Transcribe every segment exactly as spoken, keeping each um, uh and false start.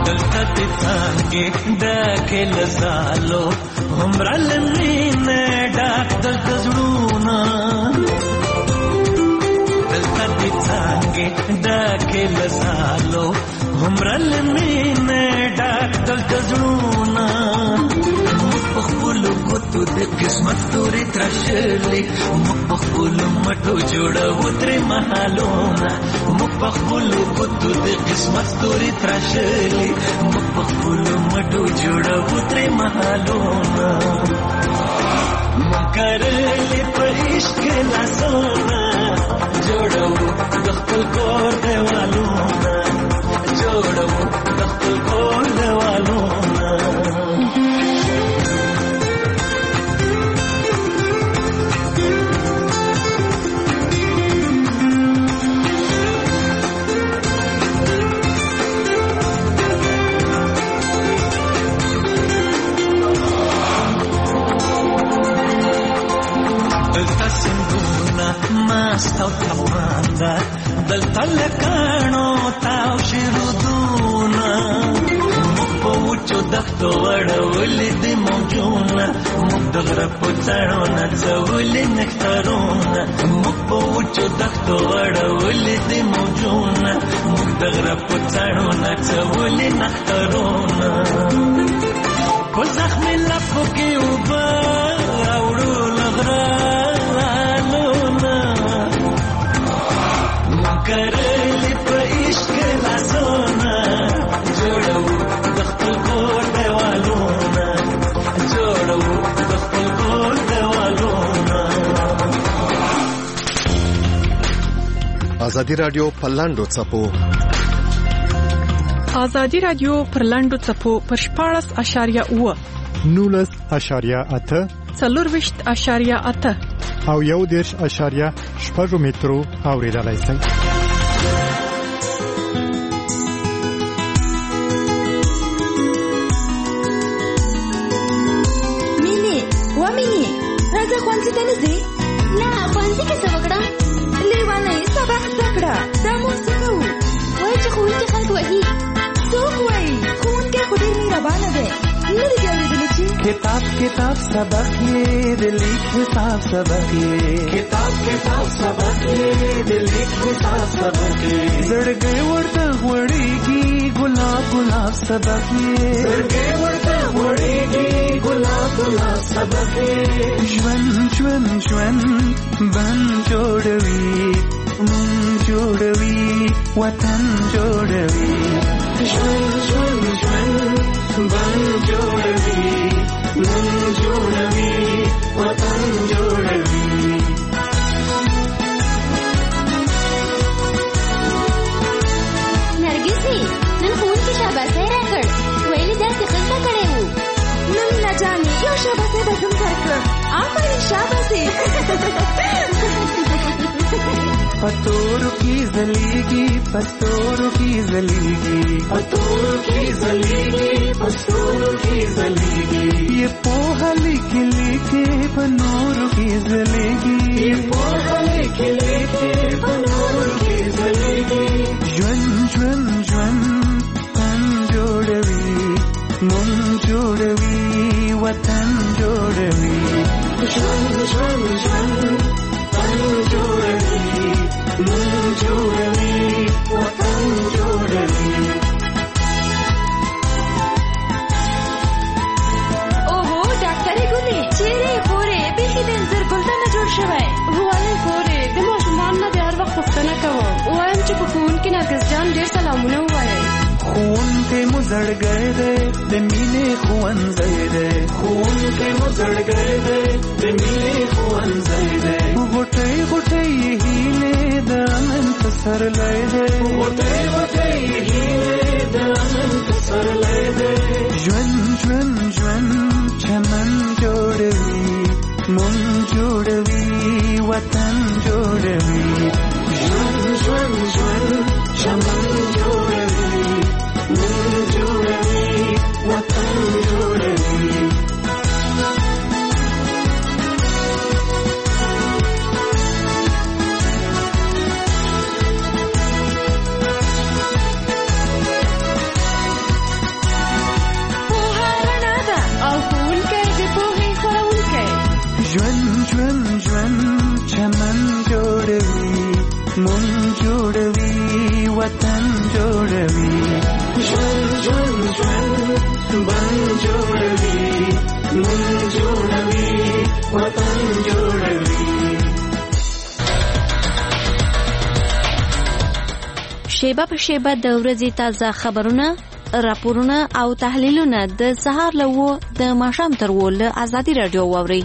دلته دې څانګې ډکې له ځالو هومره له مینې ډک دلته زړونه دلته دې څانګې ډکې له ځالو هومره له مینې ډک دلته زړونه موږ په خپلو ګوتو د قسمت ستوري تراشلې موږ په خپلو مټو جوړوو ترې مهالونه موږ په خپلو ګوتو د قسمت ستوري تراشلې موږ په خپلو مټو جوړوو ترې مهالونه موږ کرلې په عشق کې لاسونه جوړوو د خپل کور دیوالونه جوړوو د خپل کور دیوالونه دلته سندونه مست او تپانده دلته لکاڼو تاو شیرودونه موږ په وچو دښتو اړولې دي موجونه موږ د غره په څڼو نڅولې نښترونه موږ په وچو دښتو اړولې دي موجونه موږ د غره په څڼو نڅولې نښترونه په زخمي لپو کې اوبه راوړو له غره کرلې په عشق لاسونه جوړوو د خپل کور دیوالونه جوړوو د خپل کور دیوالونه. ازادي رادیو په لاندو څپو ازادي رادیو پر لاندو څپو پر شپاړس اشاریه اوه نولس اشاریه اته څلورویشت اشاریه اته او یو دېرش اشاریه شپږ مترو اوریدلای شئ. ښوونځي ته نه ځې؟ نه، ښوونځي کې څه وکړم؟ لیونۍ، سبق زده کړه. دا موږ څه کوو؟ وایي چې ښوونکي خلک وهي. څوک وایي؟ ښوونکی خو ډېر مهربانه دی. نه دې دې اورېدلي چې کتاب کتاب سبق یې د لیک حساب سبق یې کتاب کتاب سبق یې د لیک حساب سبق یې زړګی ورته غوړېږي ګلاب ګلاب سبق یې زړګی ورته غوړېږي ګلاب ګلاب سبق یې ژوند ژوند ژوند بند جوړوي مون جوړوي وطن جوړوي ژوند ژوند ژوند بند جوړوي مون جوړوي وطن جوړوي. نرګسي نن ښوونکي شاباسي راکړ، ویلي داسې ښه زده کړی وو. نن لا جانې یو شاباسي به هم درکړه. آفرین شاباسي. پتورو کی زلیگی پتورو کی زلیگی پتورو کی زلیگی پتورو کی زلیگی یہ پوہا لکھ لکھے پنورو کی زلیگی یہ پوہا لکھ لکھے پنورو کی زلیگی جون جون جون پن جوڑوی من جوڑوی وطن جوڑوی جون جون جون پن جوڑوی من جوړوي وطن جوړوي. اوهو ډاکټرې ګلې چیرې خورې بیخي د انځر ګلدان نه جوړ شوی. ولې خورې د ماشومان نه د هر وخت پوښتنه کوم، وایم چې په ښوونکي نرګس جان ډېر سلامونه ووایئ. ښوونکی مو زړګی دی د مینې ښوونځی دی ښوونکی مو زړګی دی د مینې ښوونځی دی غوټۍ غوټۍ هیلې د امن پسرلی دی غوټۍ غوټۍ هیلې د امن پسرلی دی ژوند ژوند ژوند چمن جوړوي مون جوړوي وطن جوړوي ژوند ژوند ژوند چمن جوړوي من جوړوي وطن جوړوي. جوړوي ژوند ژوند ژوند بن جوړوي من جوړوي وطن جوړوي. شیبه په شیبه د ورځې تازه خبرونه، راپورونه او تحلیلونه د سهار له وو د ماښام تر وو له ازادي راډیو واورئ.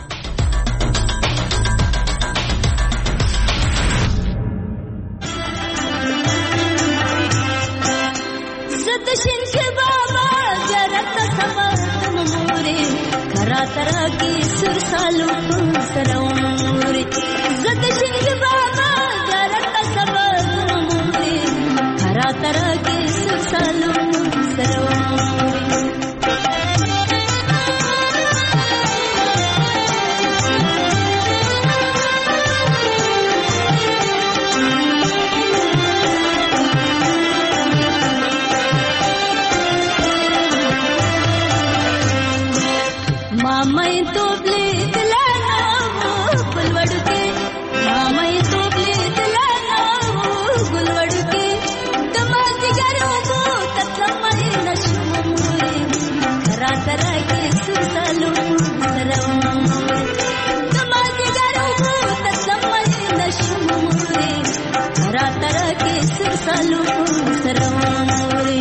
ترا کی سر سالو سروري زد شنگ بابا غرت صبر موري ترا ترا کی سر سالو سروري. मामई तोबले दिलाना वो गुलवड़ के मामई तोबले दिलाना वो गुलवड़ के दमाग गरों को तत्लमई नशमुरे तरा तरा के सुसालो सरवरे दमाग गरों को तत्लमई नशमुरे तरा तरा के सुसालो सरवरे.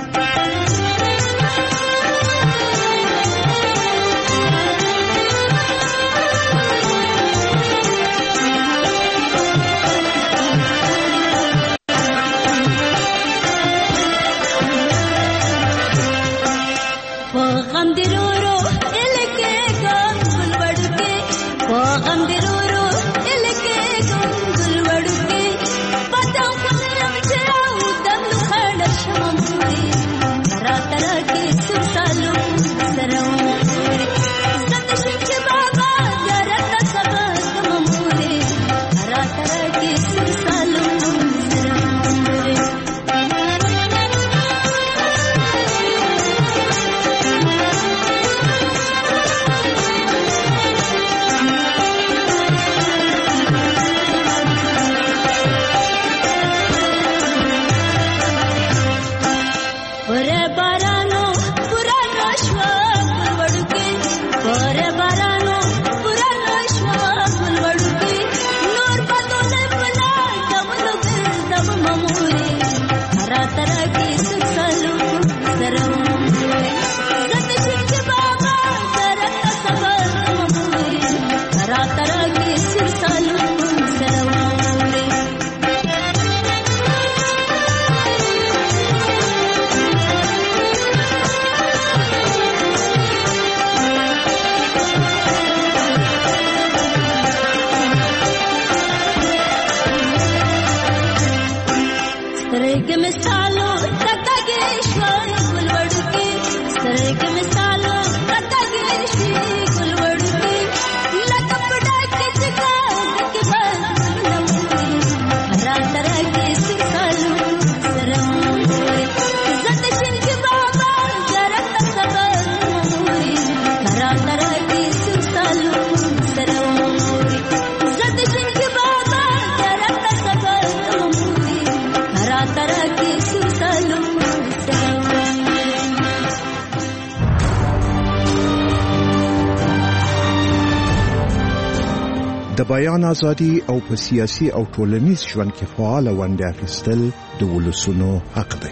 د بیان ازادي او په سیاسي او ټولنیز ژوند کې فعال ونډه اخیستل د ولسونو حق دی.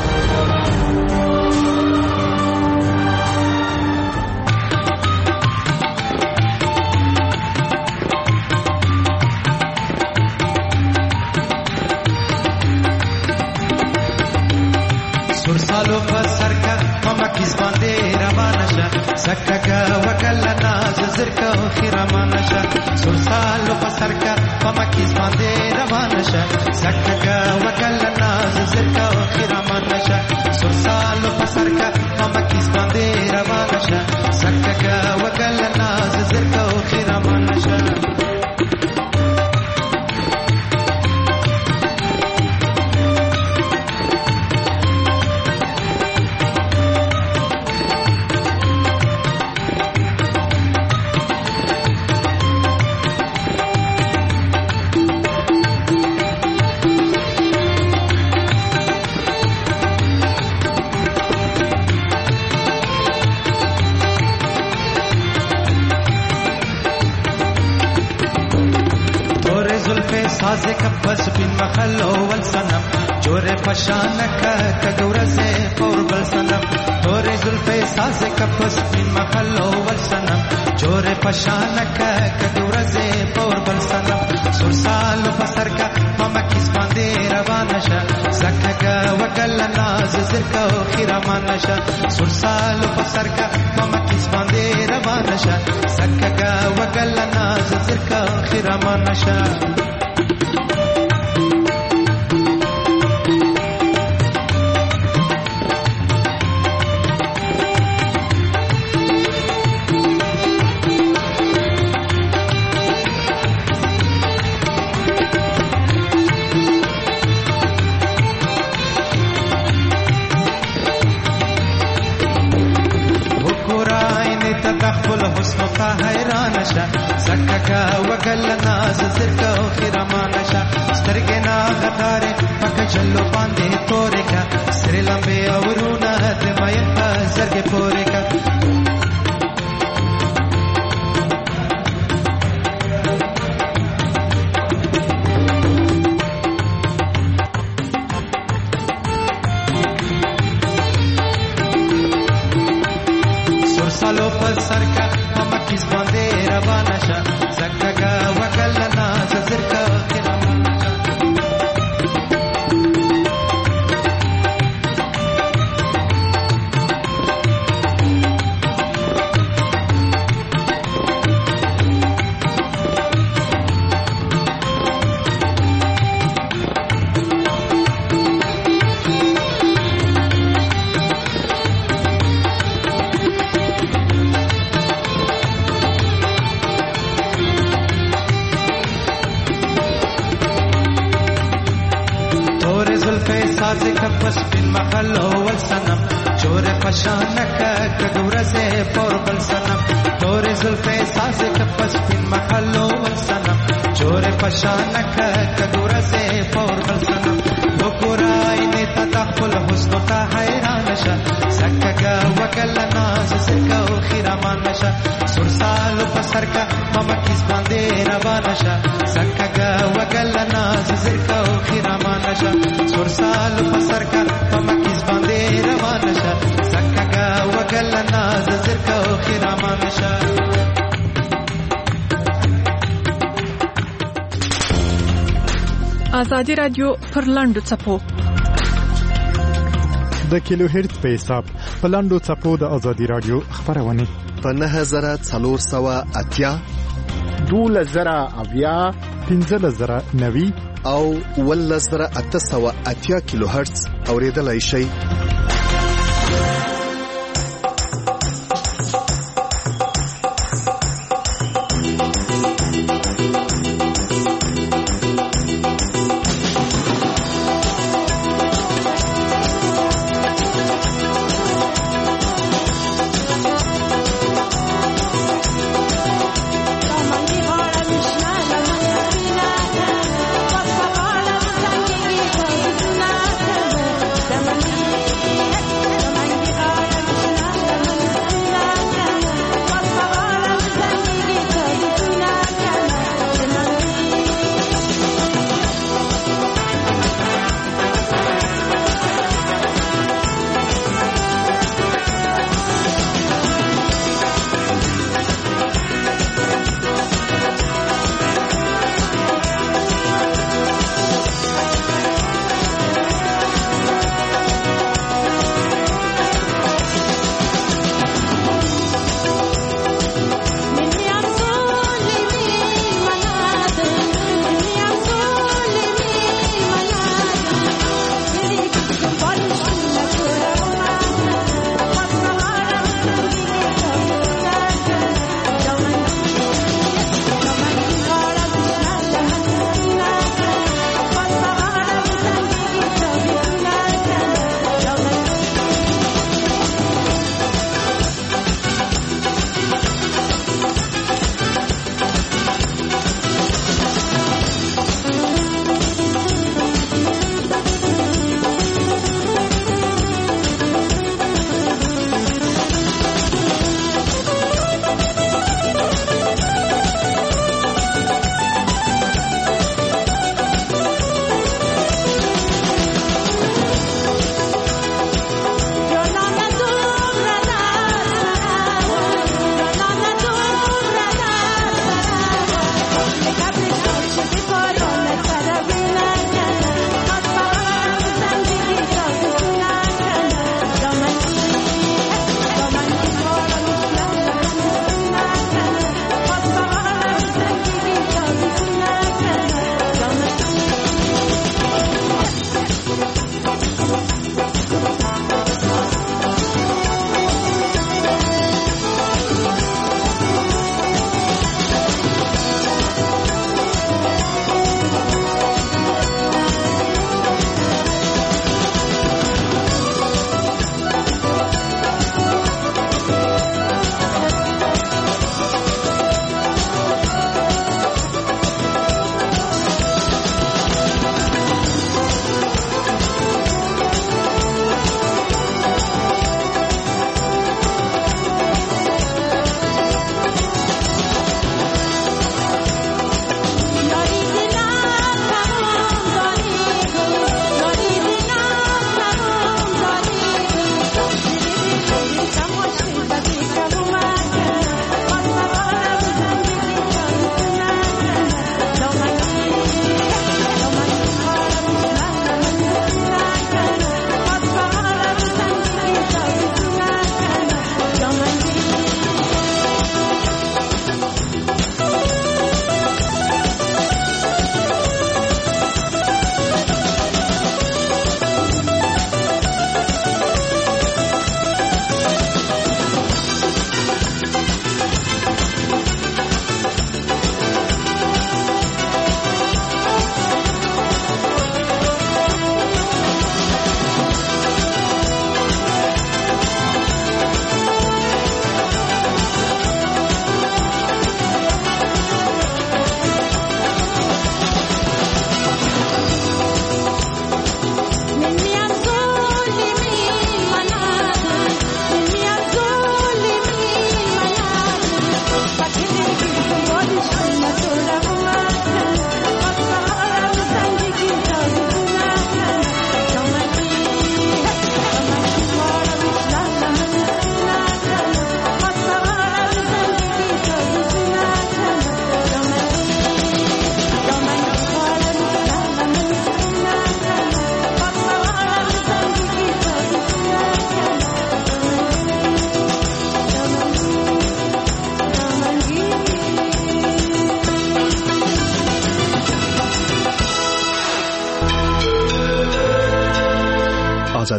سرسالو فسر کا ماما کس باندې روانه شه سکه وکلا ناز زرکا خیرمانه شه سرسالو فسر کا ماما کس باندې روانه شه سکه وکلا ناز زرکا خیرمانه شه سرسالو فسر کا ماما کس باندې روانه شه سکه وکلا ناز زرکا خیرمانه شه. سازه کپس بین مخلو والسنم جوره پشانکا کگورزه قربل سنم توره زلفه سازه کپس بین مخلو والسنم جوره پشانکا کگورزه قربل سنم سرسال پسرکا ماما کس باندې روانشا زکاگا وگل ناز زرکا و خیرامانشا سرسال پسرکا ماما کس باندې روانشا زکاگا وگل ناز زرکا و خیرامانشا تدخل حسن کا حیران شا زکاگا وگل ناز زرکا و خیرمان شا سترگے نا غدارے پک جلو باندے تورے کا سر لمبے اورونا دمائن پا زرگے پورے کا سالو پر سرکا ماما کس باندې روانه شه زکاگا وگل ناز زرکا خیرامانه شه سازه کپس بین محلو والسنم جوره پشانکا کگورزه پوربل سنم توره زلفه سازه کپس بین محلو والسنم جوره پشانکا کگورزه پوربل سنم بکرائی نیتا دخل حسن تا حیرانشا زکاگا وگل ناز زرکا و خیرامانشا سرسالو پسرکا ماما کس باندې روانشا زکاگا وگل ناز زرکا و خیرامانشا سرسالو پسرکا ماما کس باندې روانشا زکاگا وگل ناز زرکا و خیرامانشا آزادی رادیو پر لاندو چپو د کیلو هرتز په حساب په لاندو چپو د آزادی رادیو خبرونه په نه زره څلور سوه اتیا دوله زره اویا پنځه زره نوي او اوله زره اته سوه اتیا کیلو هرتز اوریدلای شئ. Thank you.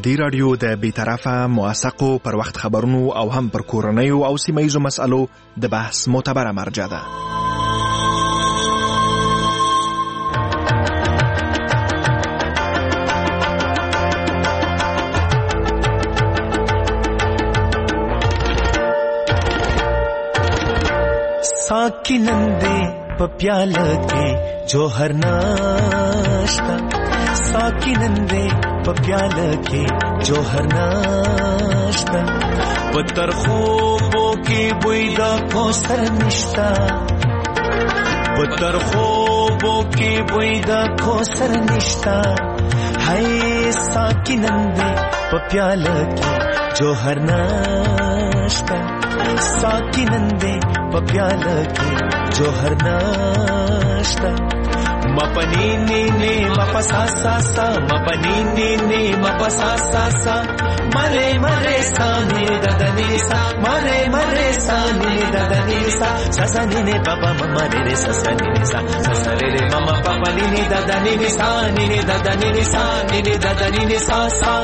ازادي رادیو د بیطرفه موثقو پر وخت خبرونو او هم پر کورنیو او سیمه‌ایزو مسألو د بحث معتبره مرجع ده. साकी नंदे पप्याला के जोहर नाश्ता, साकी नंदे पप्याला के जोहर नाश्ता, पत्थर खूबों की बुईदा कोसर निश्ता, पत्थर खूबों की बुईदा कोसर निश्ता, हाय साकी नंदे पप्याला के जोहर नाश्ता, साकी नंदे पप्याला के जोहर नाश्ता, मपनी नी नी मपसा सा सा, मपनी नी नी मपसा सा सा, मरे मरे सा नी ददनी सा, मरे मरे सा नी ददनी सा, ससा नी ने पापा मम्मा रे रे ससा नी नी सा, ससा रे रे मम्मा पापा नी नी ददनी नी सा, नी नी ददनी नी सा, नी नी ददनी नी सा सा.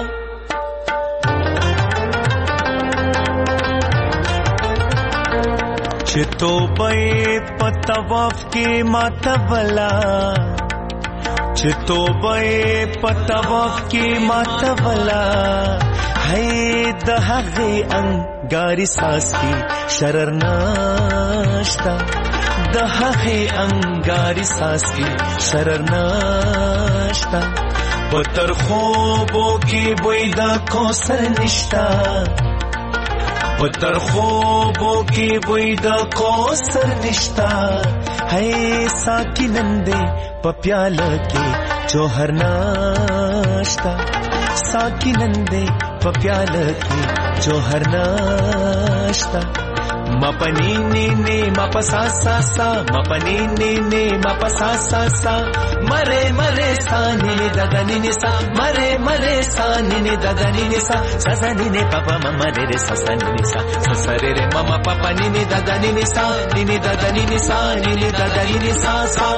चितो बे पतवाफ के मातवला, चितो बे पतवाफ के मातवला, है दहगे अंगारी सास की शरर नाश्ता, दहगे अंगारी सास की शरर नाश्ता, पत्थर खूबों की बुईदा कोसर निश्ता, पत्थर खूबों की बुईदा कोसर निश्ता, है साकी नंदे पप्याला के जोहर नाश्ता, साकी नंदे पप्याला के जोहर नाश्ता, मपनी नी नी मपसा सा सा, मपनी नी नी मपसा सा सा, मरे मरे सा नी नी ददनी नी सा, मरे मरे सा नी नी ददनी नी सा, ससा नी ने पापा मम्मा रे रे ससा नी नी सा, ससा रे रे मम्मा पापा नी नी ददनी नी सा, नी नी ददनी नी सा, नी नी ददनी नी सा सा.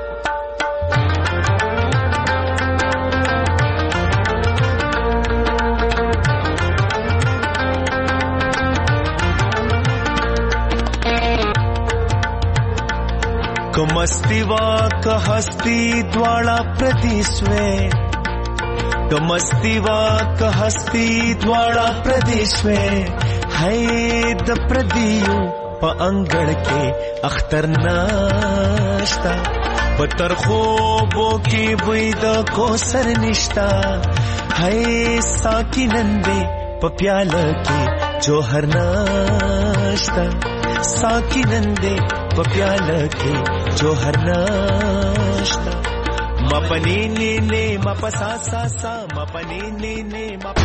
कमस्तिवा कहस्ती द्वाड़ा प्रदेशवे, कमस्तिवा कहस्ती द्वाड़ा प्रदेशवे, है द प्रदियो प अंगड़ के अख्तर नाश्ता, पत्थर खूबों की बुईदा कोसर निश्ता, है साकी नंदे पप्याला के जोहर नाश्ता, साकी नंदे पप्याला के जोहर नाश्ता, मपनी नी नी मपसा सा सा, मपनी नी नी मप.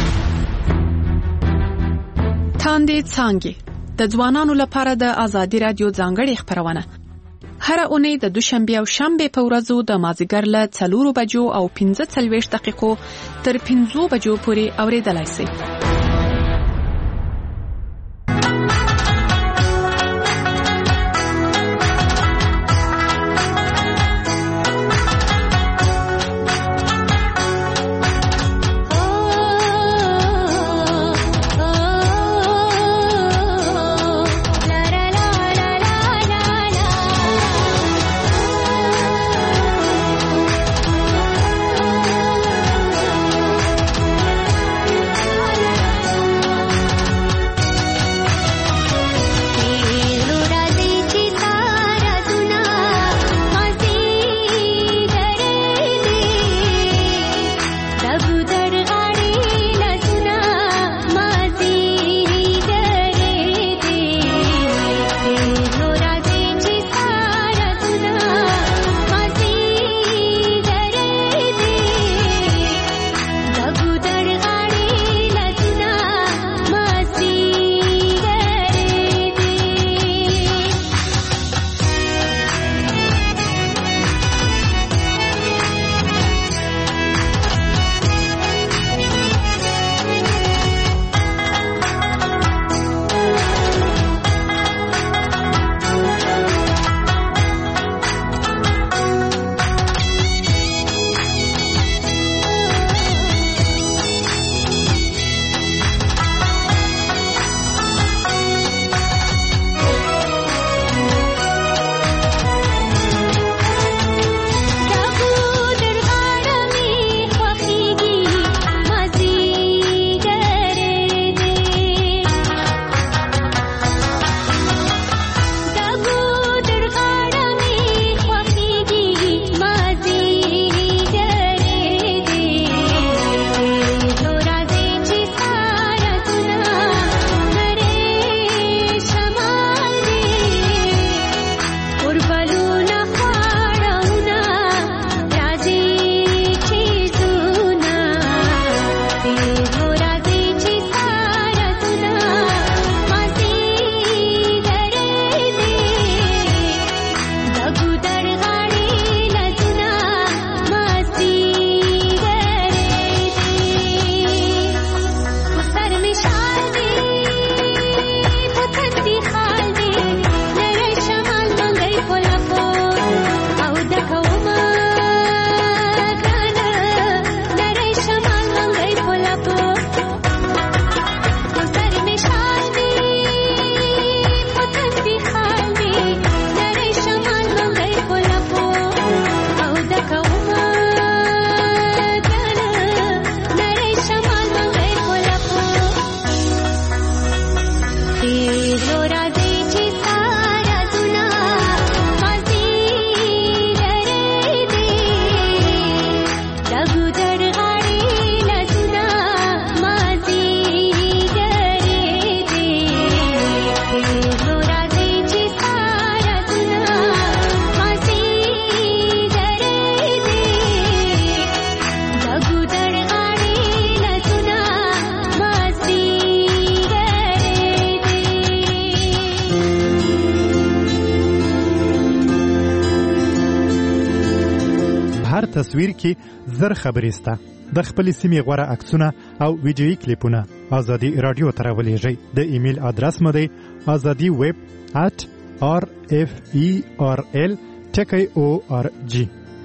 تاندې څانګې د ځوانانو لپاره د ازادي رادیو ځانګړې خبرونه هر اونۍ د دوشنبه او شنبه په ورځو د مازیګر له څلورو بجو او پنځه څلوېښت دقیقو تر پنځو بجو پورې اورېدلای شئ. la تصویر کې زر خبرې سته. د خپل سیمې غوره عکسونه او ویډیویي کلیپونه ازادي رادیو ته راولېږئ. د ایمیل ادرس مو دی azadi web at r f e r l ټکی او ار جی.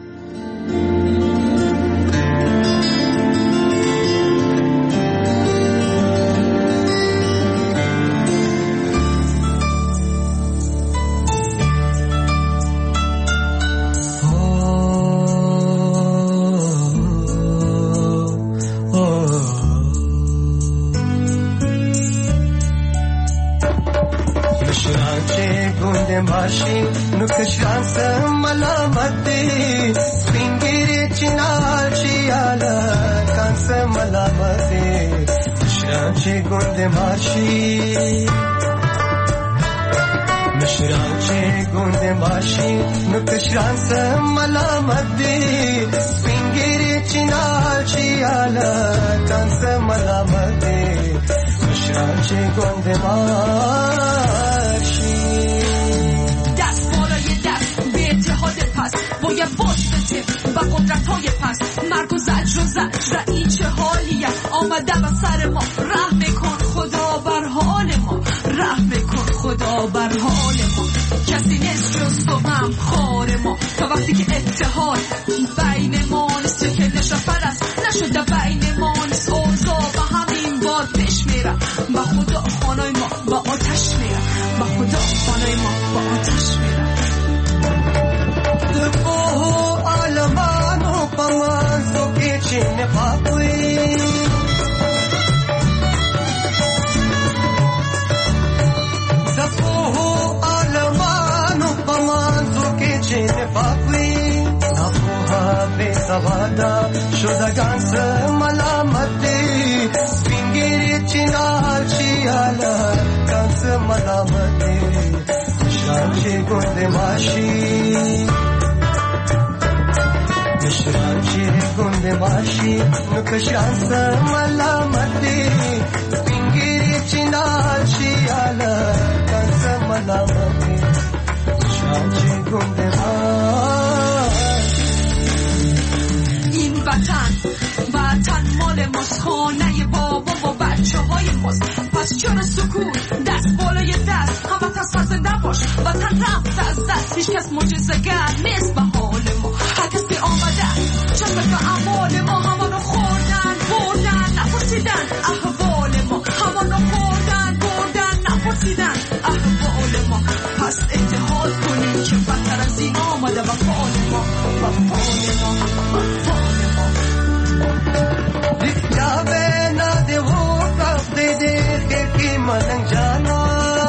آمدم از سر ما رحم کن خدا بر حال ما، رحم کن خدا بر حال ما. کسی نیست جز تو هم خار ما، تا وقتی که اتحاد بین ما نیست که نشفر است نشده بین ما نیست اوضاع و همین باد پیش میرم با خدا خانای ما با آتش میرم با خدا خانای ما با آتش میرم. دفوه آلمانو پمازو که چین پاپوی سوادا شدگان سه ملامتی سپینگیری چینال چیالا کان سه ملامتی شانچی گند ماشی شانچی گند ماشی نکشان سه ملامتی سپینگیری چینال چیالا کان سه ملامتی شانچی گند ماشی. وطن وطن مال ماست، خانه بابا و بچه های ماست، پس چرا سکوت؟ دست بالای دست هم وطن سرزنده باش، وطن رفت از دست هیچ کس معجزه‌گر نیست به حال ما. هر کسی آمده چشم به اعمال ما، همانو خوردن بردن نپرسیدن احوال ما، همانو خوردن بردن نپرسیدن احوال ما. پس اتحاد کنیم که بدتر از این آمده و فال ما و فال ما و فال ما. दिखावे ना दे वो कब दे दे के की मन जाना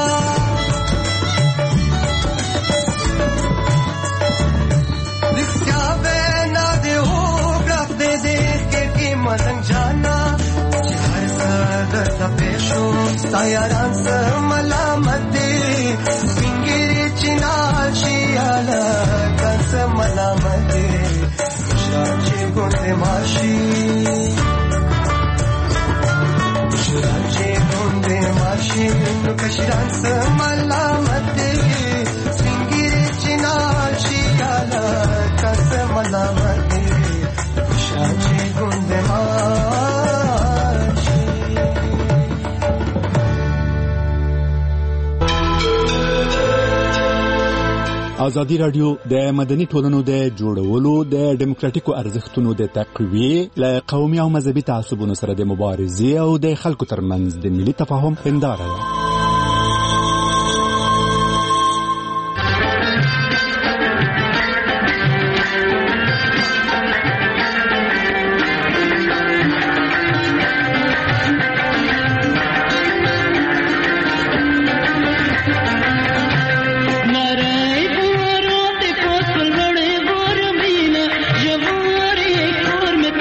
दिखावे ना दे वो कब दे दे के की मन जाना हर सद तपेशो सायारान से मलामती सिंगिरी चिनाल शियाला कंस मलामती शांति गुंडे माशी شرانچه گنده ماشین کشران سملامتی سنگیری چنال شیالا کس ملامتی شرانچه گنده ماشین. ازادي رادیو د مدني ټولنو د جوړولو د ډیموکراتیکو ارزښتونو د تقویې له قومي او مذهبي تعصبونو سره د مبارزې او د خلکو ترمنځ د ملي تفاهم هنداره ده.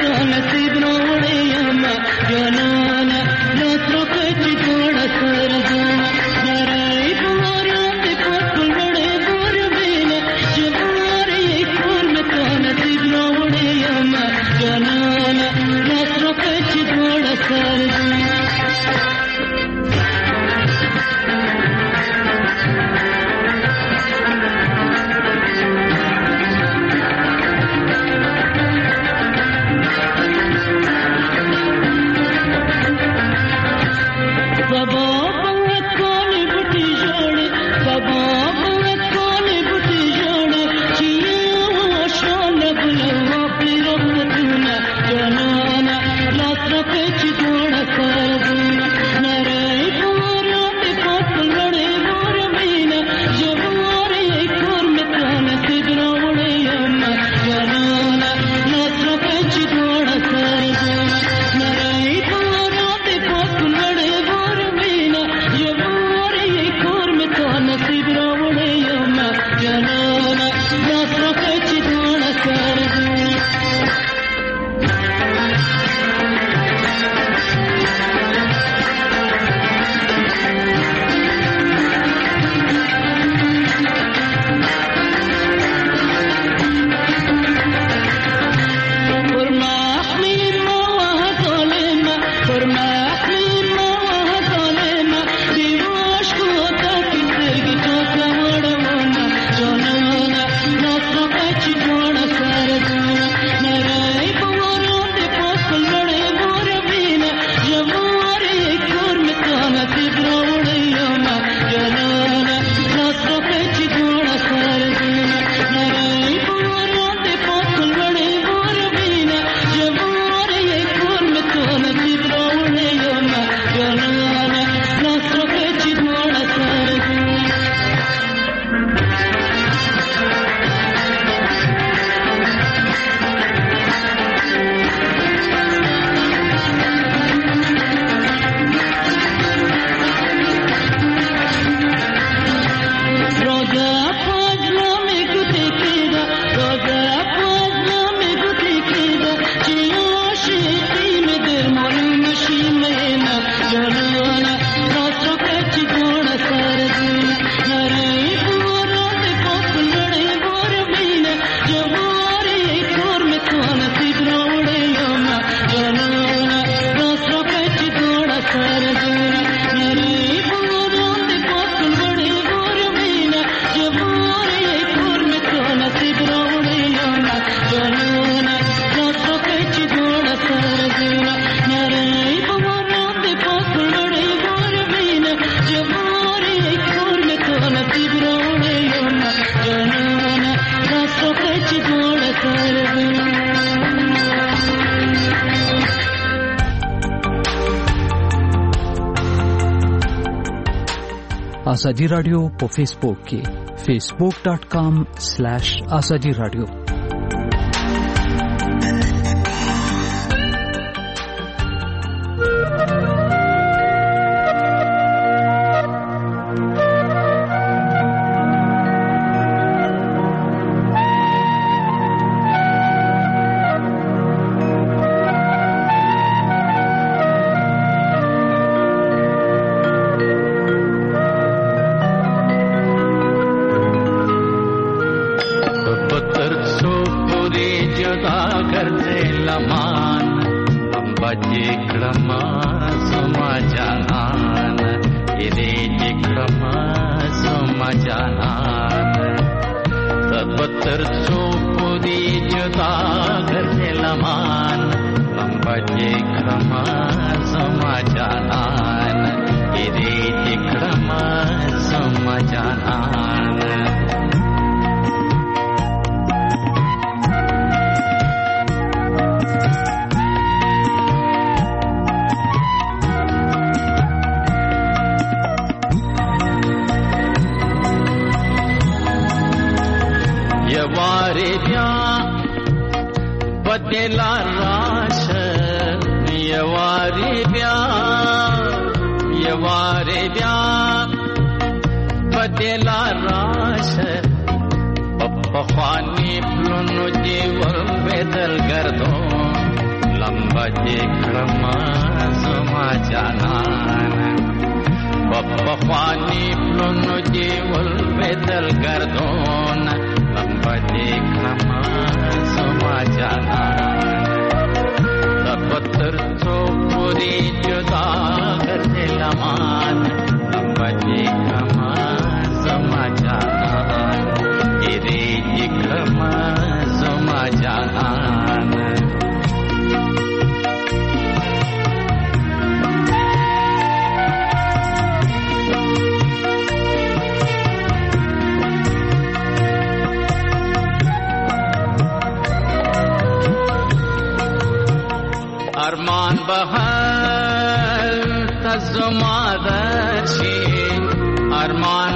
Jana na na tro ke chitona sar ازادي رادیو په فیسبوک کې facebook dot com slash azadi radio. ارمان بهر تزمادشی ارمان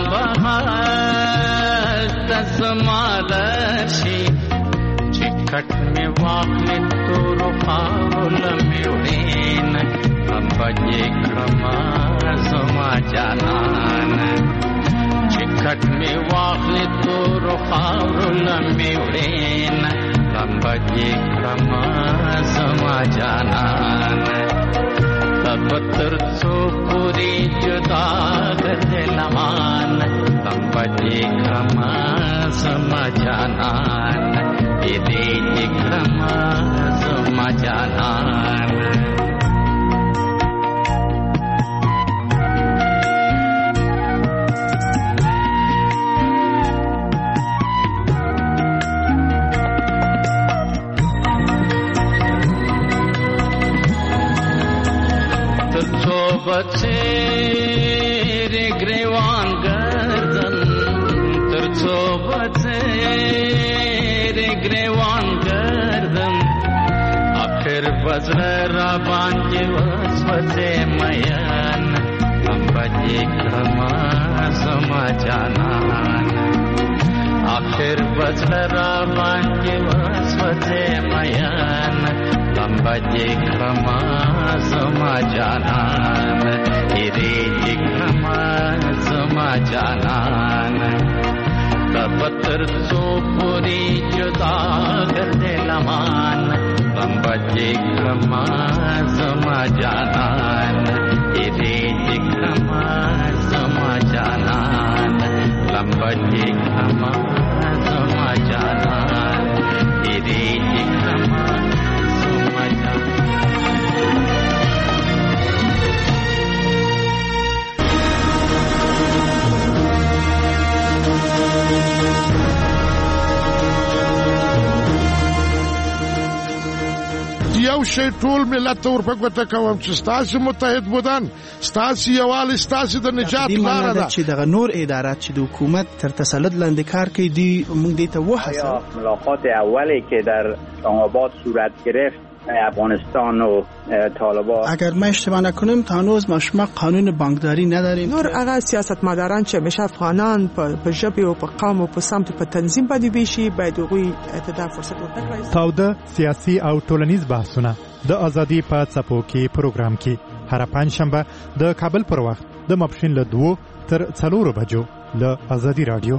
بهر تزمادشی چکت می واقع تو رو خاول میونین هم بجی کرما زما جانان چکت می واقع تو رو خاول میونین هم بجی کرما زما جانان تب ترسو پوری جدا کرتے لمان هم بجی کرما زما جانان ایدی کرما زما جانان بچیر گریوان گردن تر بچیر گریوان گردن آخر بزر رابان کی وسوسه میان هم بجی کرما زما جانان آخر بزر رابان کی وسوسه میان هم بجی کرما زما جانان ایری کرما زما جانان تب ترسو پوری جدا کرتے لمان هم بجی کرما زما جانان ایری کرما زما جانان هم بجی کرما زما جانان ایری کرما زما جانان. یو شی ټول ملت ور په ګوته کوم چې ستاسو متحد بودن ستاسو یوال ستاسو د نجات لاره ده چې دغه نور ادارات چې د حکومت تر تسلط لاندې کار کوي دی موږ دې ته وحسه ملاقات اولی که در اسلام آباد صورت گرفت افغانستان و طالبان. اگر ما اشتباه نکنیم تا هنوز ما شما قانون بانکداری نداریم. نور هغه سیاستمداران چې همیشه افغانان په ژبه او په قوم او په سمت په تنظیم باندې ویشي باید هغوی ته فرصت ورکړي. تاوده سیاسي او ټولنیز بحثونه د ازادي په څپو کې پروګرام کې هر پنځشنبه د کابل پر وخت د ماپښین له دوه تر څلورو بجو له ازادي رادیو.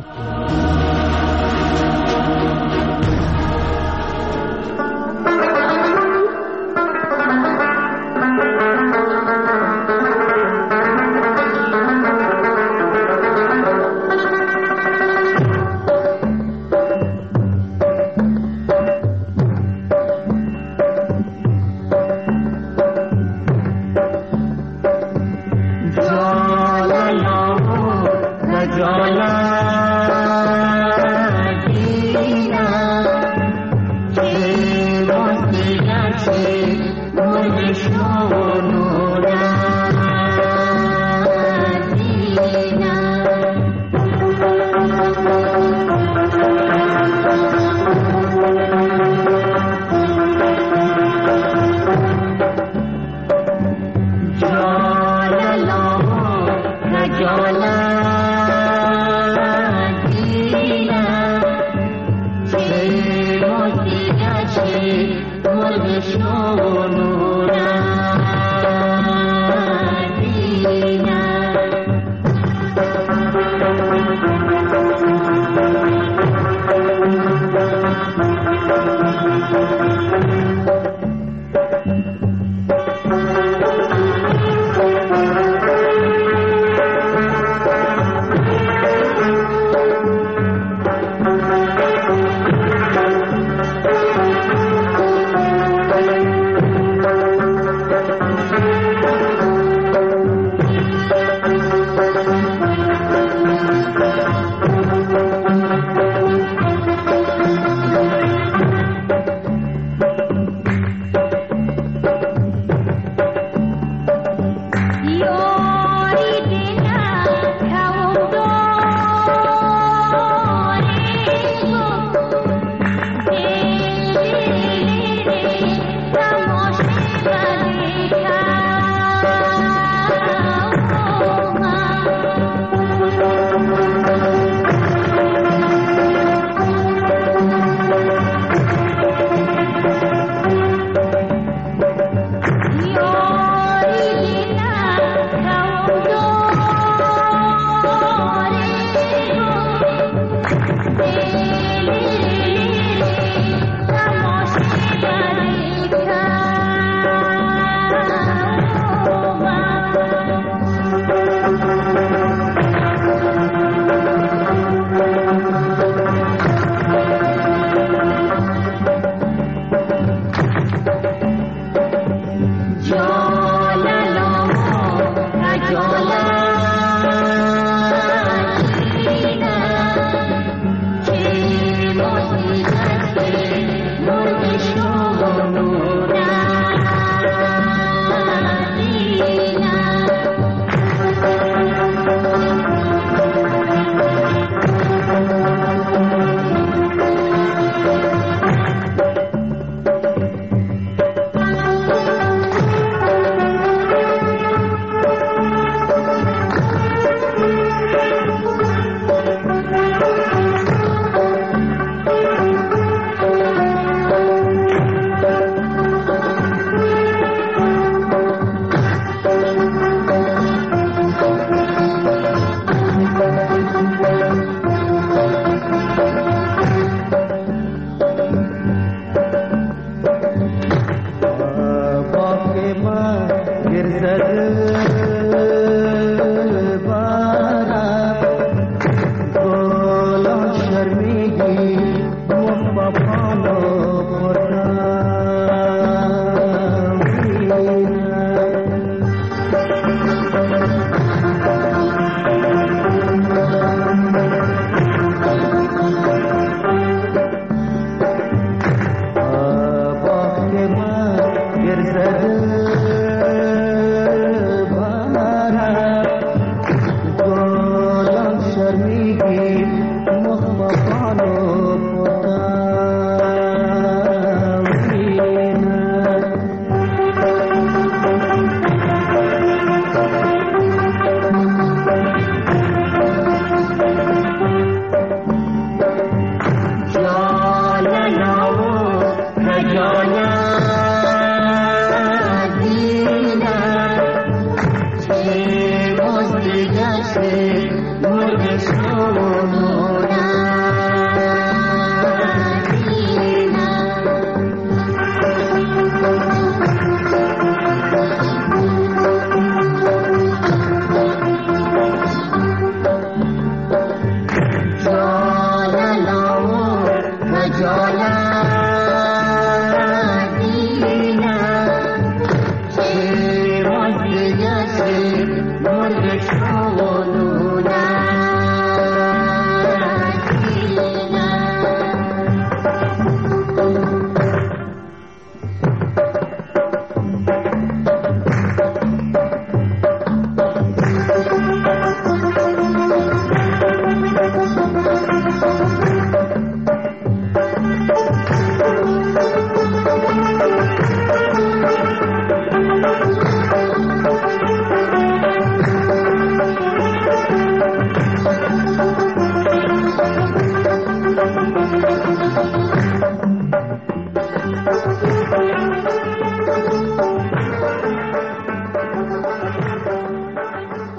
से